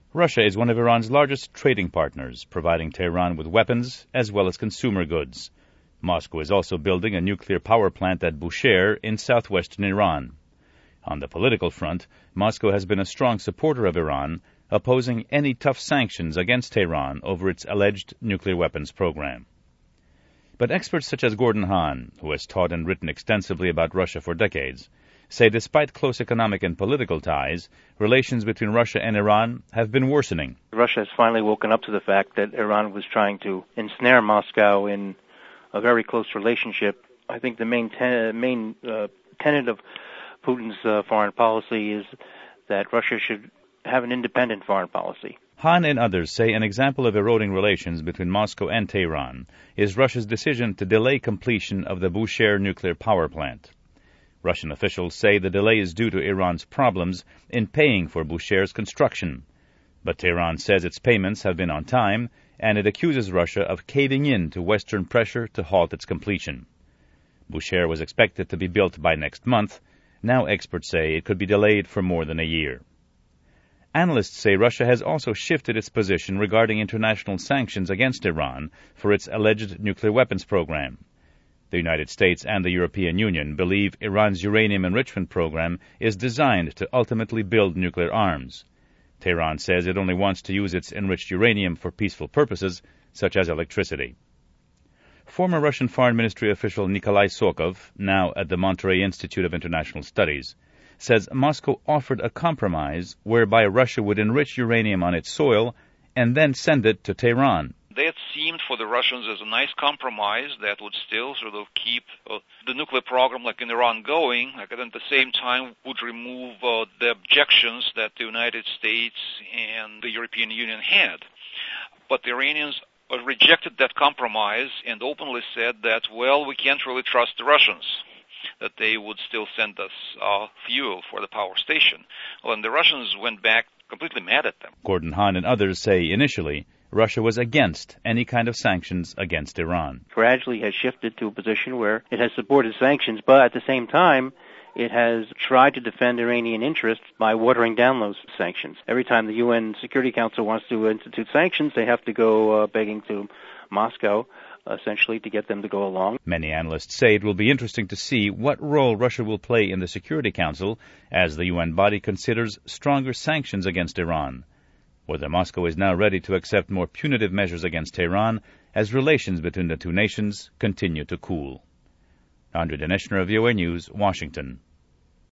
Russia is one of Iran's largest trading partners, providing Tehran with weapons as well as consumer goods. Moscow is also building a nuclear power plant at Bushehr in southwestern Iran. On the political front, Moscow has been a strong supporter of Iran, opposing any tough sanctions against Tehran over its alleged nuclear weapons program. But experts such as Gordon Hahn, who has taught and written extensively about Russia for decades, say despite close economic and political ties, relations between Russia and Iran have been worsening. Russia has finally woken up to the fact that Iran was trying to ensnare Moscow in a very close relationship. I think the main tenet of Putin's foreign policy is that Russia should have an independent foreign policy. Hahn and others say an example of eroding relations between Moscow and Tehran is Russia's decision to delay completion of the Bushehr nuclear power plant. Russian officials say the delay is due to Iran's problems in paying for Bushehr's construction. But Tehran says its payments have been on time, and it accuses Russia of caving in to Western pressure to halt its completion. Bushehr was expected to be built by next month. Now experts say it could be delayed for more than a year. Analysts say Russia has also shifted its position regarding international sanctions against Iran for its alleged nuclear weapons program. The United States and the European Union believe Iran's uranium enrichment program is designed to ultimately build nuclear arms. Tehran says it only wants to use its enriched uranium for peaceful purposes, such as electricity. Former Russian Foreign Ministry official Nikolai Sokov, now at the Monterey Institute of International Studies, says Moscow offered a compromise whereby Russia would enrich uranium on its soil and then send it to Tehran. That seemed for the Russians as a nice compromise that would still sort of keep the nuclear program like in Iran going, and at the same time would remove the objections that the United States and the European Union had. But the Iranians rejected that compromise and openly said that, well, we can't really trust the Russians, that they would still send us fuel for the power station. Well, and the Russians went back completely mad at them. Gordon Hahn and others say initially Russia was against any kind of sanctions against Iran. Gradually has shifted to a position where it has supported sanctions, but at the same time, it has tried to defend Iranian interests by watering down those sanctions. Every time the UN Security Council wants to institute sanctions, they have to go begging to Moscow, essentially, to get them to go along. Many analysts say it will be interesting to see what role Russia will play in the Security Council as the UN body considers stronger sanctions against Iran. Whether Moscow is now ready to accept more punitive measures against Tehran as relations between the two nations continue to cool. Andrei Daneshner of VOA News, Washington.